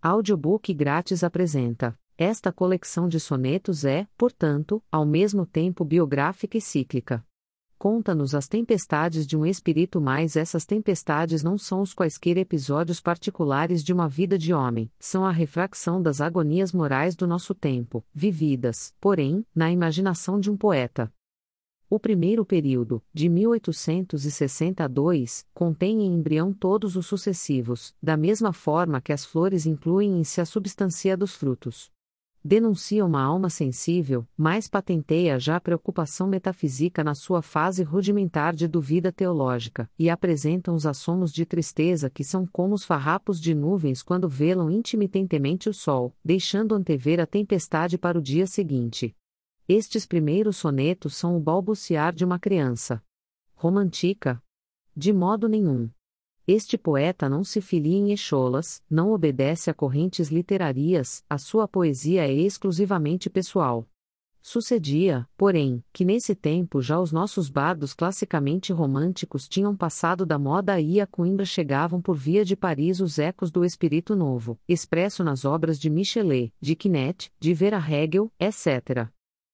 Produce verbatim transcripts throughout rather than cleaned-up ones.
Audiobook grátis apresenta. Esta coleção de sonetos é, portanto, ao mesmo tempo biográfica e cíclica. Conta-nos as tempestades de um espírito, mas essas tempestades não são os quaisquer episódios particulares de uma vida de homem, são a refração das agonias morais do nosso tempo, vividas, porém, na imaginação de um poeta. O primeiro período, de mil oitocentos e sessenta a dois, contém em embrião todos os sucessivos, da mesma forma que as flores incluem em si a substância dos frutos. Denuncia uma alma sensível, mas patenteia já a preocupação metafísica na sua fase rudimentar de dúvida teológica, e apresentam os assomos de tristeza que são como os farrapos de nuvens quando velam intermitentemente o sol, deixando antever a tempestade para o dia seguinte. Estes primeiros sonetos são o balbuciar de uma criança. Romantica? De modo nenhum. Este poeta não se filia em echolas, não obedece a correntes literárias, a sua poesia é exclusivamente pessoal. Sucedia, porém, que nesse tempo já os nossos bardos classicamente românticos tinham passado da moda e a Coimbra chegavam por via de Paris os ecos do espírito novo, expresso nas obras de Michelet, de Quinet, de Vera Hegel, etcétera.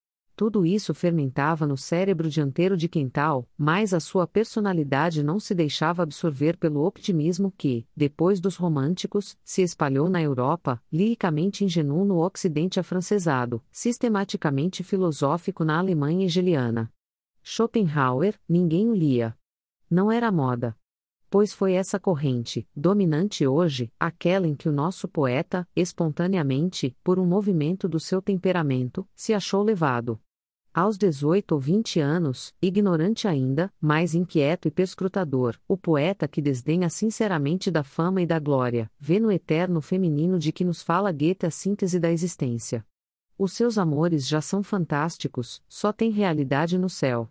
Tudo isso fermentava no cérebro dianteiro de Quental, mas a sua personalidade não se deixava absorver pelo optimismo que, depois dos românticos, se espalhou na Europa, liricamente ingênuo no Ocidente afrancesado, sistematicamente filosófico na Alemanha hegeliana. Schopenhauer, ninguém o lia. Não era moda. Pois foi essa corrente, dominante hoje, aquela em que o nosso poeta, espontaneamente, por um movimento do seu temperamento, se achou levado. Aos dezoito ou vinte anos, ignorante ainda, mas inquieto e perscrutador, o poeta que desdenha sinceramente da fama e da glória, vê no eterno feminino de que nos fala Goethe a síntese da existência. Os seus amores já são fantásticos, só têm realidade no céu.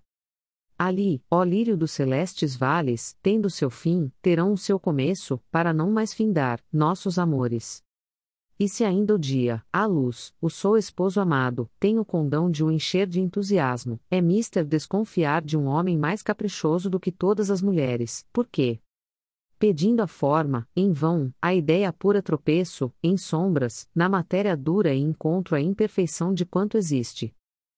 Ali, ó lírio dos celestes vales, tendo seu fim, terão o seu começo, para não mais findar, nossos amores. E se ainda o dia, a luz, o sou esposo amado, tem o condão de o encher de entusiasmo, é mister desconfiar de um homem mais caprichoso do que todas as mulheres, por quê? Pedindo a forma, em vão, a ideia pura tropeço, em sombras, na matéria dura e encontro a imperfeição de quanto existe.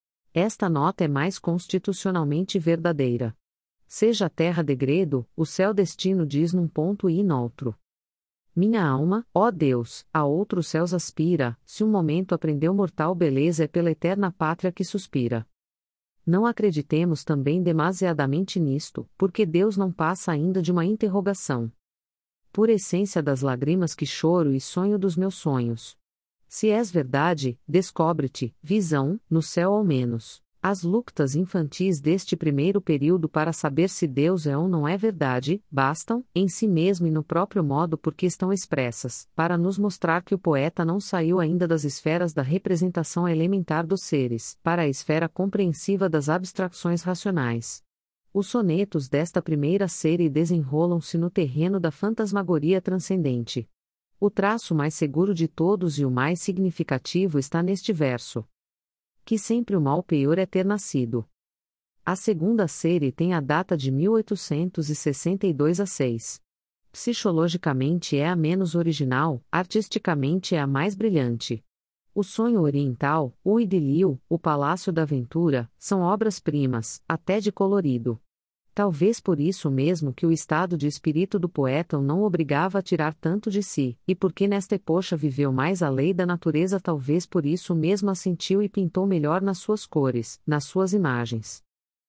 Esta nota é mais constitucionalmente verdadeira. Seja a terra degredo, o céu destino diz num ponto e noutro. Minha alma, ó Deus, a outros céus aspira, se um momento aprendeu mortal beleza é pela eterna pátria que suspira. Não acreditemos também demasiadamente nisto, porque Deus não passa ainda de uma interrogação. Pura essência das lágrimas que choro e sonho dos meus sonhos. Se és verdade, descobre-te, visão, no céu ao menos. As luctas infantis deste primeiro período para saber se Deus é ou não é verdade, bastam, em si mesmo e no próprio modo por que estão expressas, para nos mostrar que o poeta não saiu ainda das esferas da representação elementar dos seres, para a esfera compreensiva das abstrações racionais. Os sonetos desta primeira série desenrolam-se no terreno da fantasmagoria transcendente. O traço mais seguro de todos e o mais significativo está neste verso. Que sempre o mal pior é ter nascido. A segunda série tem a data de mil oitocentos e sessenta e dois a seis. Psichologicamente é a menos original, artisticamente é a mais brilhante. O Sonho Oriental, o Idilio, o Palácio da Aventura, são obras-primas, até de colorido. Talvez por isso mesmo que o estado de espírito do poeta o não obrigava a tirar tanto de si, e porque nesta epocha viveu mais a lei da natureza, talvez por isso mesmo a sentiu e pintou melhor nas suas cores, nas suas imagens.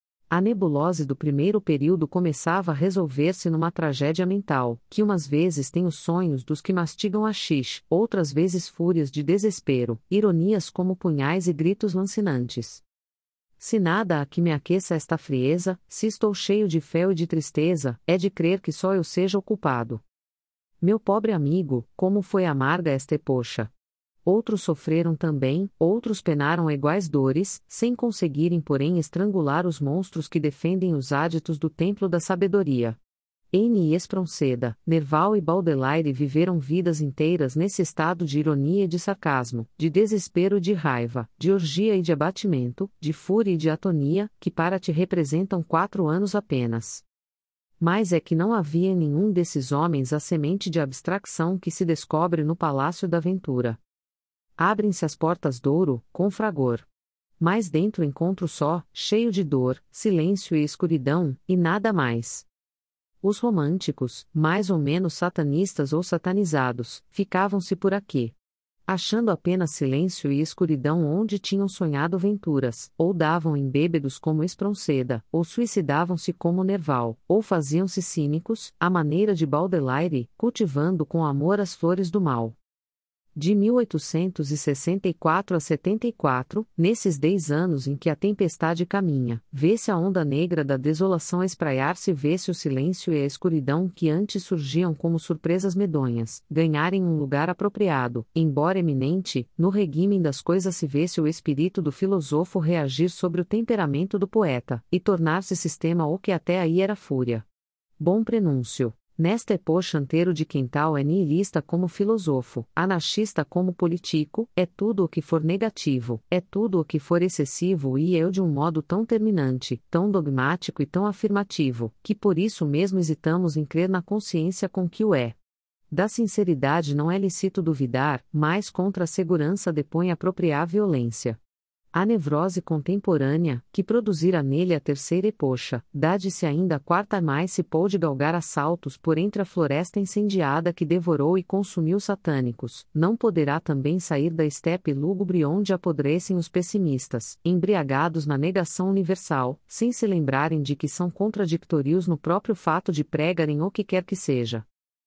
A nebulose do primeiro período começava a resolver-se numa tragédia mental, que umas vezes tem os sonhos dos que mastigam haxixe, outras vezes fúrias de desespero, ironias como punhais e gritos lancinantes. Se nada há que me aqueça esta frieza, se estou cheio de fé e de tristeza, é de crer que só eu seja o culpado. Meu pobre amigo, como foi amarga esta epocha. Outros sofreram também, outros penaram iguais dores, sem conseguirem porém estrangular os monstros que defendem os áditos do templo da sabedoria. Heine e Espronceda, Nerval e Baudelaire viveram vidas inteiras nesse estado de ironia e de sarcasmo, de desespero e de raiva, de orgia e de abatimento, de fúria e de atonia, que para ti representam quatro anos apenas. Mas é que não havia em nenhum desses homens a semente de abstração que se descobre no palácio da ventura. Abrem-se as portas d'ouro, com fragor. Mas dentro encontro só, cheio de dor, silêncio e escuridão, e nada mais. Os românticos, mais ou menos satanistas ou satanizados, ficavam-se por aqui, achando apenas silêncio e escuridão onde tinham sonhado venturas, ou davam em bêbedos como Espronceda, ou suicidavam-se como Nerval, ou faziam-se cínicos, à maneira de Baudelaire, cultivando com amor as flores do mal. De mil oitocentos e sessenta e quatro a setenta e quatro, nesses dez anos em que a tempestade caminha, vê-se a onda negra da desolação espraiar-se, vê-se o silêncio e a escuridão que antes surgiam como surpresas medonhas, ganharem um lugar apropriado, embora eminente, no regime das coisas se vê-se o espírito do filósofo reagir sobre o temperamento do poeta, e tornar-se sistema o que até aí era fúria. Bom prenúncio. Nesta epocha inteiro de Quintal é nihilista como filósofo, anarquista como político, é tudo o que for negativo, é tudo o que for excessivo e eu de um modo tão terminante, tão dogmático e tão afirmativo, que por isso mesmo hesitamos em crer na consciência com que o é. Da sinceridade não é lícito duvidar, mas contra a segurança depõe apropriar violência. A nevrose contemporânea, que produzira nele a terceira epocha, dá-de-se ainda a quarta mais se pôde galgar assaltos por entre a floresta incendiada que devorou e consumiu satânicos, não poderá também sair da estepe lúgubre onde apodrecem os pessimistas, embriagados na negação universal, sem se lembrarem de que são contraditórios no próprio fato de pregarem o que quer que seja.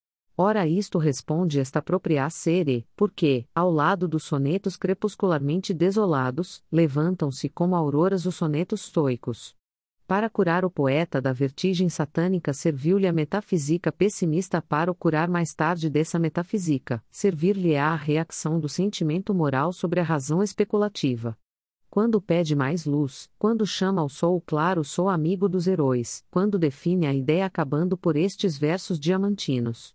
Ora isto responde esta apropriar sere, porque, ao lado dos sonetos crepuscularmente desolados, levantam-se como auroras os sonetos stoicos. Para curar o poeta da vertigem satânica serviu-lhe a metafísica pessimista, para o curar mais tarde dessa metafísica, servir-lhe-á a reação do sentimento moral sobre a razão especulativa. Quando pede mais luz, quando chama ao sol claro, sou amigo dos heróis, quando define a ideia acabando por estes versos diamantinos.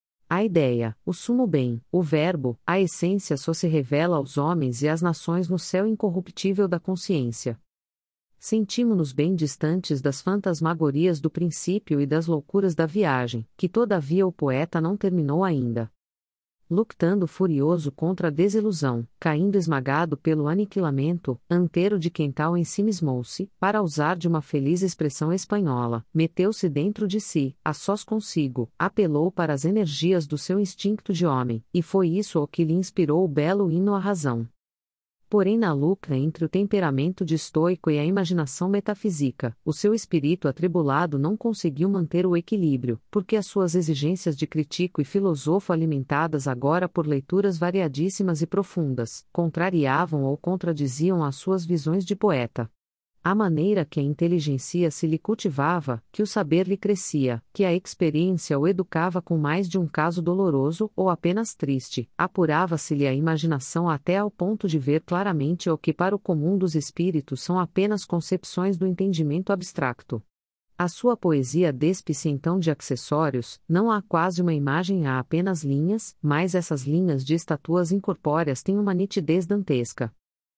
A ideia, o sumo bem, o verbo, a essência só se revela aos homens e às nações no céu incorruptível da consciência. Sentimos-nos bem distantes das fantasmagorias do princípio e das loucuras da viagem, que todavia o poeta não terminou ainda. Luctando furioso contra a desilusão, caindo esmagado pelo aniquilamento, Antero de Quental ensimismou-se, para usar de uma feliz expressão espanhola, meteu-se dentro de si, a sós consigo, apelou para as energias do seu instinto de homem, e foi isso o que lhe inspirou o belo hino à razão. Porém, na luta entre o temperamento de estoico e a imaginação metafísica, o seu espírito atribulado não conseguiu manter o equilíbrio, porque as suas exigências de crítico e filósofo, alimentadas agora por leituras variadíssimas e profundas, contrariavam ou contradiziam as suas visões de poeta. A maneira que a inteligência se lhe cultivava, que o saber lhe crescia, que a experiência o educava com mais de um caso doloroso ou apenas triste, apurava-se-lhe a imaginação até ao ponto de ver claramente o que para o comum dos espíritos são apenas concepções do entendimento abstracto. A sua poesia despe-se então de acessórios, não há quase uma imagem, há apenas linhas, mas essas linhas de estatuas incorpóreas têm uma nitidez dantesca.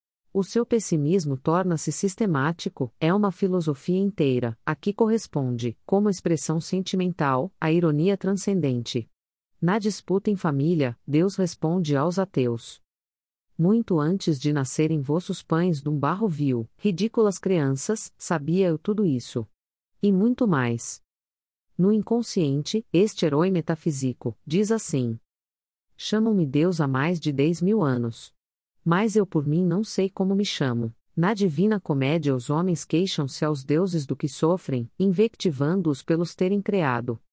O seu pessimismo torna-se sistemático, é uma filosofia inteira, a que corresponde, como expressão sentimental, a ironia transcendente. Na disputa em família, Deus responde aos ateus. Muito antes de nascerem vossos pães dum barro vil, ridículas crianças, sabia eu tudo isso. E muito mais. No inconsciente, este herói metafísico, diz assim: chamam-me Deus há mais de dez mil anos. Mas eu por mim não sei como me chamo. Na Divina Comédia os homens queixam-se aos deuses do que sofrem, invectivando-os pelos terem criado.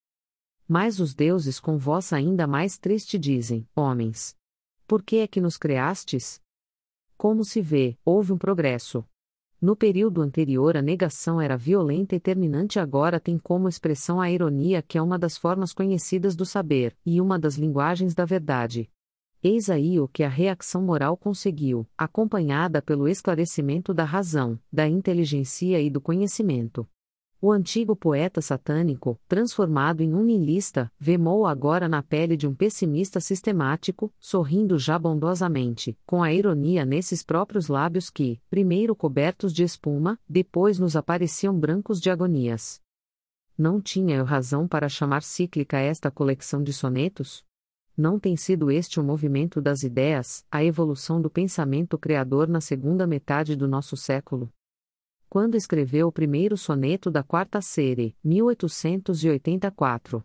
Mas os deuses com voz ainda mais triste dizem: homens, por que é que nos criastes? Como se vê, houve um progresso. No período anterior a negação era violenta e terminante, agora tem como expressão a ironia, que é uma das formas conhecidas do saber, e uma das linguagens da verdade. Eis aí o que a reação moral conseguiu, acompanhada pelo esclarecimento da razão, da inteligência e do conhecimento. O antigo poeta satânico, transformado em um nihilista, vemou agora na pele de um pessimista sistemático, sorrindo já bondosamente, com a ironia nesses próprios lábios que, primeiro cobertos de espuma, depois nos apareciam brancos de agonias. Não tinha eu razão para chamar cíclica esta coleção de sonetos? Não tem sido este o movimento das ideias, a evolução do pensamento criador na segunda metade do nosso século? Quando escreveu o primeiro soneto da quarta série, mil oitocentos e oitenta e quatro.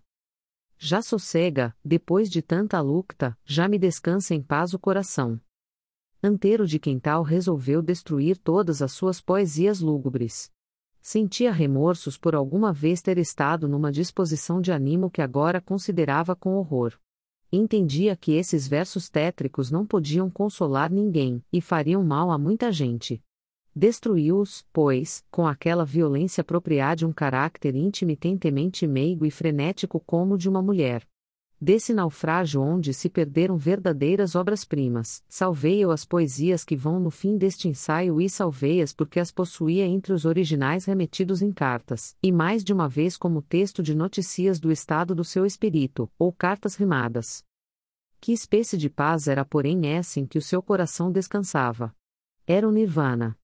Já sossega, depois de tanta luta, já me descansa em paz o coração. Antero de Quintal resolveu destruir todas as suas poesias lúgubres. Sentia remorsos por alguma vez ter estado numa disposição de ânimo que agora considerava com horror. Entendia que esses versos tétricos não podiam consolar ninguém, e fariam mal a muita gente. Destruiu-os, pois, com aquela violência própria de um caráter intermitentemente meigo e frenético como o de uma mulher. Desse naufrágio onde se perderam verdadeiras obras-primas, salvei-o as poesias que vão no fim deste ensaio e salvei-as porque as possuía entre os originais remetidos em cartas, e mais de uma vez como texto de noticias do estado do seu espírito, ou cartas rimadas. Que espécie de paz era porém essa em que o seu coração descansava? Era o nirvana.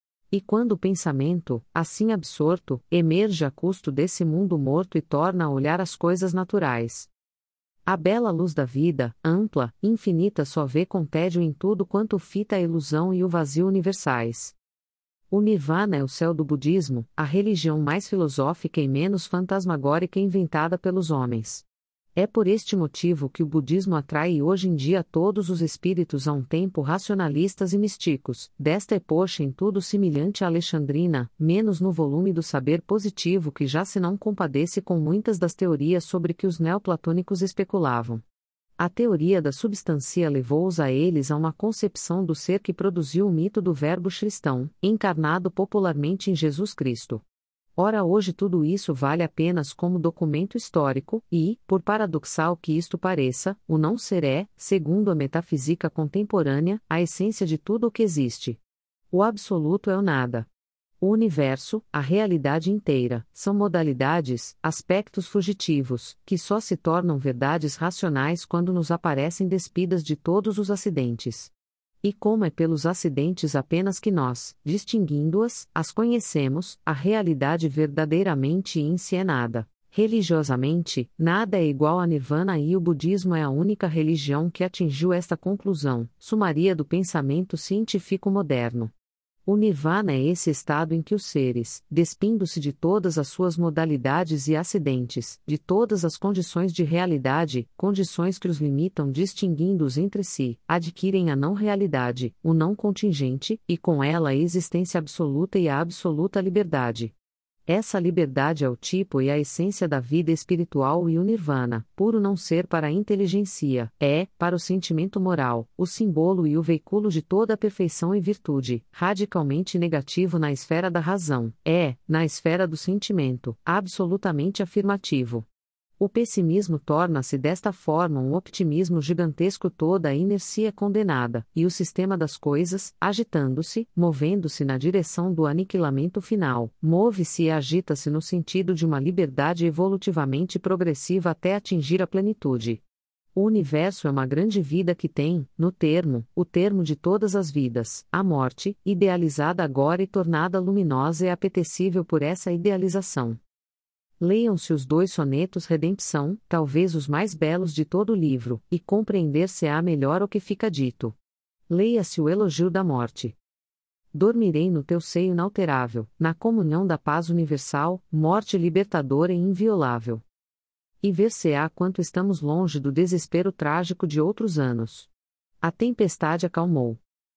E quando o pensamento, assim absorto, emerge a custo desse mundo morto e torna a olhar as coisas naturais. A bela luz da vida, ampla, infinita, só vê com tédio em tudo quanto fita a ilusão e o vazio universais. O nirvana é o céu do budismo, a religião mais filosófica e menos fantasmagórica inventada pelos homens. É por este motivo que o budismo atrai hoje em dia todos os espíritos a um tempo racionalistas e místicos, desta epocha em tudo semelhante à alexandrina, menos no volume do saber positivo que já se não compadece com muitas das teorias sobre que os neoplatônicos especulavam. A teoria da substância levou-os a eles a uma concepção do ser que produziu o mito do Verbo cristão, encarnado popularmente em Jesus Cristo. Ora, hoje tudo isso vale apenas como documento histórico, e, por paradoxal que isto pareça, o não ser é, segundo a metafísica contemporânea, a essência de tudo o que existe. O absoluto é o nada. O universo, a realidade inteira, são modalidades, aspectos fugitivos, que só se tornam verdades racionais quando nos aparecem despidas de todos os acidentes. E como é pelos acidentes apenas que nós, distinguindo-as, as conhecemos, a realidade verdadeiramente em si é nada. Religiosamente, nada é igual a nirvana e o budismo é a única religião que atingiu esta conclusão, sumaria do pensamento científico moderno. O nirvana é esse estado em que os seres, despindo-se de todas as suas modalidades e acidentes, de todas as condições de realidade, condições que os limitam distinguindo-os entre si, adquirem a não-realidade, o não contingente, e com ela a existência absoluta e a absoluta liberdade. Essa liberdade é o tipo e a essência da vida espiritual e o nirvana, puro não ser para a inteligência, é, para o sentimento moral, o símbolo e o veículo de toda a perfeição e virtude, radicalmente negativo na esfera da razão, é, na esfera do sentimento, absolutamente afirmativo. O pessimismo torna-se desta forma um optimismo gigantesco, toda a inercia condenada, e o sistema das coisas, agitando-se, movendo-se na direção do aniquilamento final, move-se e agita-se no sentido de uma liberdade evolutivamente progressiva até atingir a plenitude. O universo é uma grande vida que tem, no termo, o termo de todas as vidas, a morte, idealizada agora e tornada luminosa e apetecível por essa idealização. Leiam-se os dois sonetos Redempção, talvez os mais belos de todo o livro, e compreender-se-á melhor o que fica dito. Leia-se o Elogio da Morte. Dormirei no teu seio inalterável, na comunhão da paz universal, morte libertadora e inviolável. E ver-se-á quanto estamos longe do desespero trágico de outros anos. A tempestade acalmou.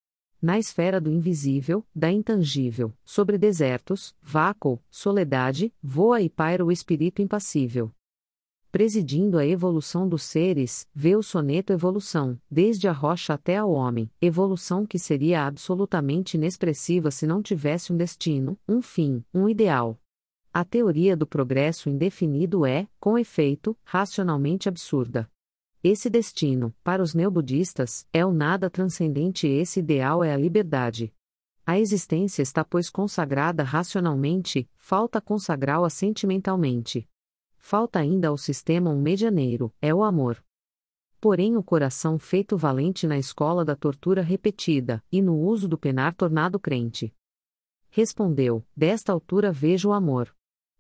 Na esfera do invisível, da intangível, sobre desertos, vácuo, soledade, voa e paira o espírito impassível. Presidindo a evolução dos seres, vê o soneto Evolução, desde a rocha até ao homem, evolução que seria absolutamente inexpressiva se não tivesse um destino, um fim, um ideal. A teoria do progresso indefinido é, com efeito, racionalmente absurda. Esse destino, para os neobudistas, é o nada transcendente e esse ideal é a liberdade. A existência está pois consagrada racionalmente, falta consagrá-la sentimentalmente. Falta ainda ao sistema um medianeiro, é o amor. Porém o coração feito valente na escola da tortura repetida, e no uso do penar tornado crente. Respondeu, desta altura vejo o amor.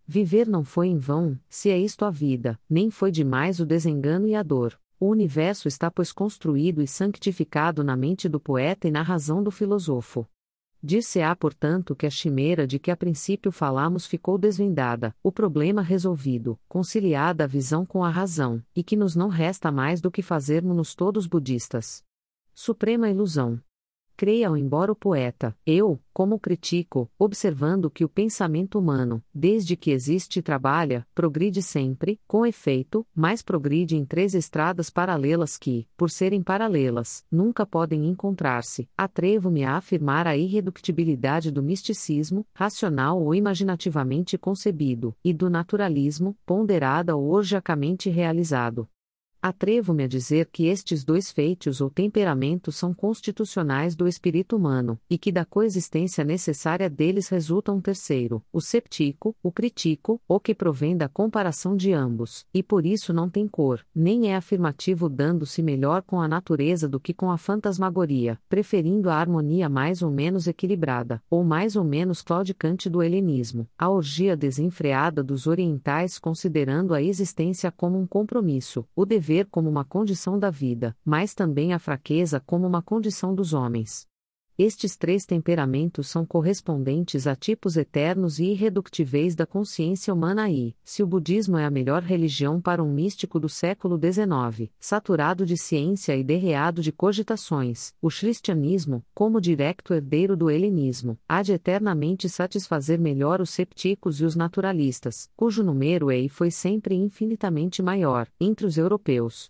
Viver não foi em vão, se é isto a vida, nem foi demais o desengano e a dor. O universo está pois construído e santificado na mente do poeta e na razão do filósofo. Dir-se-á, portanto, que a chimera de que a princípio falamos ficou desvendada, o problema resolvido, conciliada a visão com a razão, e que nos não resta mais do que fazermos-nos todos budistas. Suprema ilusão. Creia-o embora o poeta, eu, como critico, observando que o pensamento humano, desde que existe e trabalha, progride sempre, com efeito, mas progride em três estradas paralelas que, por serem paralelas, nunca podem encontrar-se, atrevo-me a afirmar a irreductibilidade do misticismo, racional ou imaginativamente concebido, e do naturalismo, ponderada ou orgiacamente realizado. Atrevo-me a dizer que estes dois feitos ou temperamentos são constitucionais do espírito humano, e que da coexistência necessária deles resulta um terceiro, o septico, o critico, o que provém da comparação de ambos, e por isso não tem cor, nem é afirmativo dando-se melhor com a natureza do que com a fantasmagoria, preferindo a harmonia mais ou menos equilibrada, ou mais ou menos claudicante do helenismo, a orgia desenfreada dos orientais considerando a existência como um compromisso, o dever como uma condição da vida, mas também a fraqueza como uma condição dos homens. Estes três temperamentos são correspondentes a tipos eternos e irreductíveis da consciência humana e, se o budismo é a melhor religião para um místico do século dezenove, saturado de ciência e derreado de cogitações, o cristianismo, como direto herdeiro do helenismo, há de eternamente satisfazer melhor os septícos e os naturalistas, cujo número é e foi sempre infinitamente maior, entre os europeus.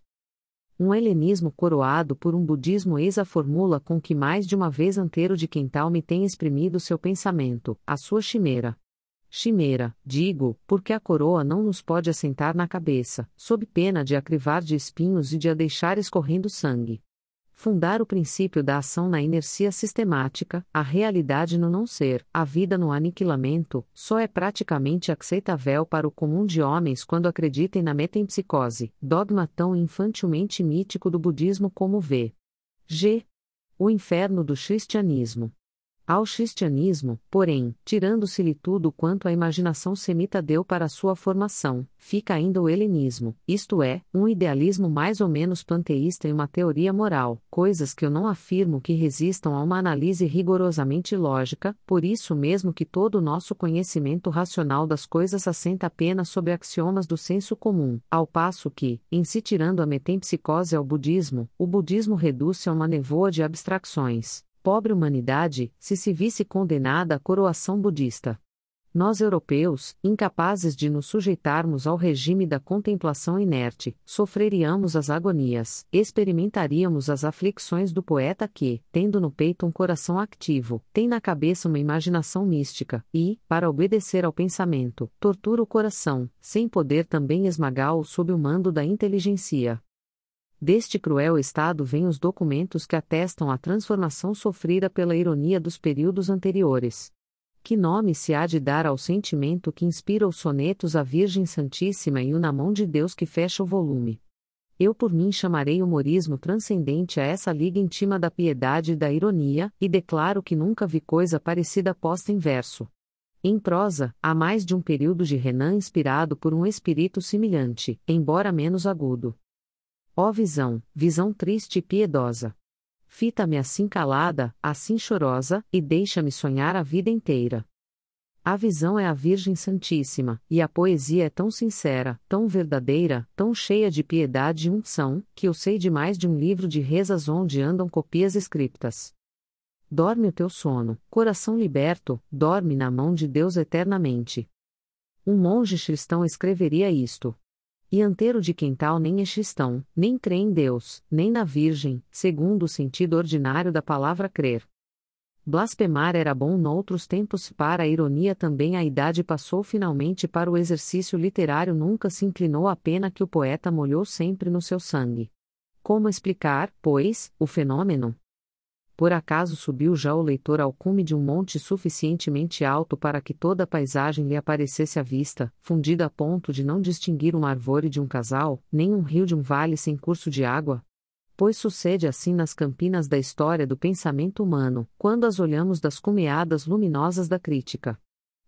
Um helenismo coroado por um budismo eis a fórmula com que mais de uma vez Antero de Quental me tem exprimido seu pensamento, a sua chimera. Chimera, digo, porque a coroa não nos pode assentar na cabeça, sob pena de a crivar de espinhos e de a deixar escorrendo sangue. Fundar o princípio da ação na inercia sistemática, a realidade no não ser, a vida no aniquilamento, só é praticamente aceitável para o comum de homens quando acreditem na metempsicose, dogma tão infantilmente mítico do budismo como v. G. O inferno do cristianismo. Ao cristianismo, porém, tirando-se-lhe tudo quanto a imaginação semita deu para sua formação, fica ainda o helenismo, isto é, um idealismo mais ou menos panteísta e uma teoria moral, coisas que eu não afirmo que resistam a uma análise rigorosamente lógica, por isso mesmo que todo o nosso conhecimento racional das coisas assenta apenas sobre axiomas do senso comum, ao passo que, em se tirando a metempsicose ao budismo, o budismo reduz-se a uma nevoa de abstrações. Pobre humanidade, se se visse condenada à coroação budista. Nós europeus, incapazes de nos sujeitarmos ao regime da contemplação inerte, sofreríamos as agonias, experimentaríamos as aflições do poeta que, tendo no peito um coração ativo, tem na cabeça uma imaginação mística, e, para obedecer ao pensamento, tortura o coração, sem poder também esmagá-lo sob o mando da inteligência. Deste cruel estado vêm os documentos que atestam a transformação sofrida pela ironia dos períodos anteriores. Que nome se há de dar ao sentimento que inspira os sonetos à Virgem Santíssima e o na mão de Deus que fecha o volume? Eu por mim chamarei humorismo transcendente a essa liga íntima da piedade e da ironia, e declaro que nunca vi coisa parecida posta em verso. Em prosa, há mais de um período de Renan inspirado por um espírito semelhante, embora menos agudo. Ó visão, visão triste e piedosa! Fita-me assim calada, assim chorosa, e deixa-me sonhar a vida inteira. A visão é a Virgem Santíssima, e a poesia é tão sincera, tão verdadeira, tão cheia de piedade e unção, que eu sei de mais de um livro de rezas onde andam copias escriptas. Dorme o teu sono, coração liberto, dorme na mão de Deus eternamente. Um monge cristão escreveria isto. E Antero de Quental nem é cristão, nem crê em Deus, nem na Virgem, segundo o sentido ordinário da palavra crer. Blasfemar era bom noutros tempos, para a ironia também a idade passou finalmente para o exercício literário nunca se inclinou a pena que o poeta molhou sempre no seu sangue. Como explicar, pois, o fenômeno? Por acaso subiu já o leitor ao cume de um monte suficientemente alto para que toda a paisagem lhe aparecesse à vista, fundida a ponto de não distinguir uma árvore de um casal, nem um rio de um vale sem curso de água? Pois sucede assim nas campinas da história do pensamento humano, quando as olhamos das cumeadas luminosas da crítica.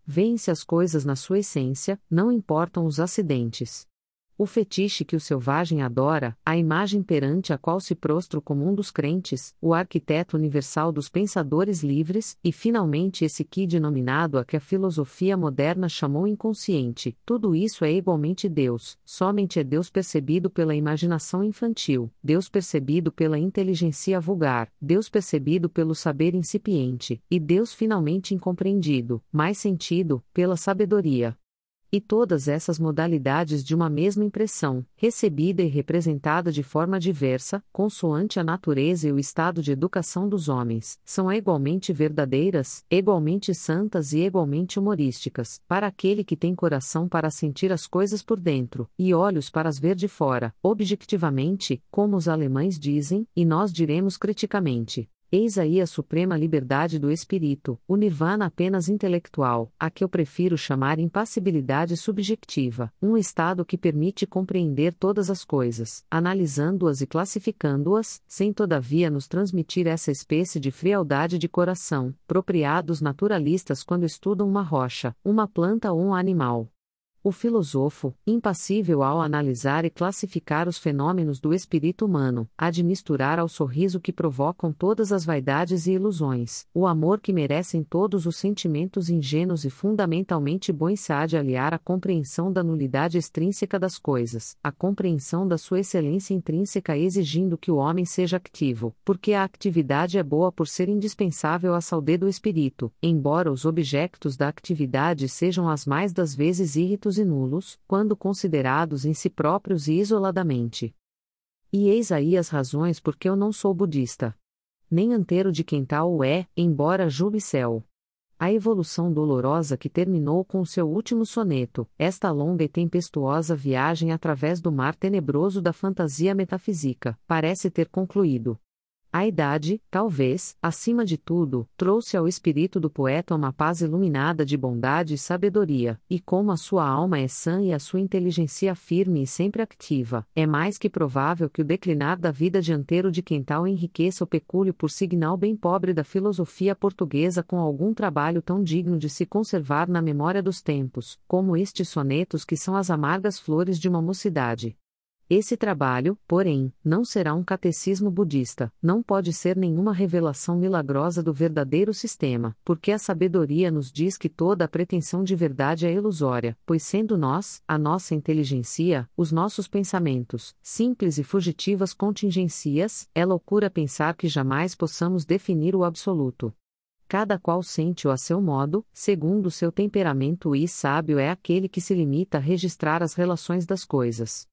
Vêem-se as coisas na sua essência, não importam os acidentes. O fetiche que o selvagem adora, a imagem perante a qual se prostra como um dos crentes, o arquiteto universal dos pensadores livres, e finalmente esse que denominado a que a filosofia moderna chamou inconsciente, tudo isso é igualmente Deus, somente é Deus percebido pela imaginação infantil, Deus percebido pela inteligência vulgar, Deus percebido pelo saber incipiente, e Deus finalmente incompreendido, mais sentido, pela sabedoria. E todas essas modalidades de uma mesma impressão, recebida e representada de forma diversa, consoante a natureza e o estado de educação dos homens, são igualmente verdadeiras, igualmente santas e igualmente humorísticas, para aquele que tem coração para sentir as coisas por dentro, e olhos para as ver de fora, objectivamente, como os alemães dizem, e nós diremos criticamente. Eis aí a suprema liberdade do espírito, o nirvana apenas intelectual, a que eu prefiro chamar impassibilidade subjetiva, um estado que permite compreender todas as coisas, analisando-as e classificando-as, sem todavia nos transmitir essa espécie de frialdade de coração, própria dos naturalistas quando estudam uma rocha, uma planta ou um animal. O filósofo, impassível ao analisar e classificar os fenômenos do espírito humano, há de misturar ao sorriso que provocam todas as vaidades e ilusões, o amor que merecem todos os sentimentos ingênuos e fundamentalmente bons se há de aliar à compreensão da nulidade extrínseca das coisas, à compreensão da sua excelência intrínseca exigindo que o homem seja ativo, porque a atividade é boa por ser indispensável à saúde do espírito, embora os objetos da atividade sejam as mais das vezes irritos e nulos, quando considerados em si próprios e isoladamente. E eis aí as razões por que eu não sou budista. Nem anteiro de quem tal o é, embora julgue céu. A evolução dolorosa que terminou com o seu último soneto, esta longa e tempestuosa viagem através do mar tenebroso da fantasia metafísica, parece ter concluído. A idade, talvez, acima de tudo, trouxe ao espírito do poeta uma paz iluminada de bondade e sabedoria, e como a sua alma é sã e a sua inteligência firme e sempre ativa, é mais que provável que o declinar da vida dianteiro de quem tal enriqueça o pecúlio por signal bem pobre da filosofia portuguesa com algum trabalho tão digno de se conservar na memória dos tempos, como estes sonetos que são as amargas flores de uma mocidade. Esse trabalho, porém, não será um catecismo budista, não pode ser nenhuma revelação milagrosa do verdadeiro sistema, porque a sabedoria nos diz que toda a pretensão de verdade é ilusória, pois sendo nós, a nossa inteligência, os nossos pensamentos, simples e fugitivas contingências, é loucura pensar que jamais possamos definir o absoluto. Cada qual sente-o a seu modo, segundo o seu temperamento e sábio é aquele que se limita a registrar as relações das coisas.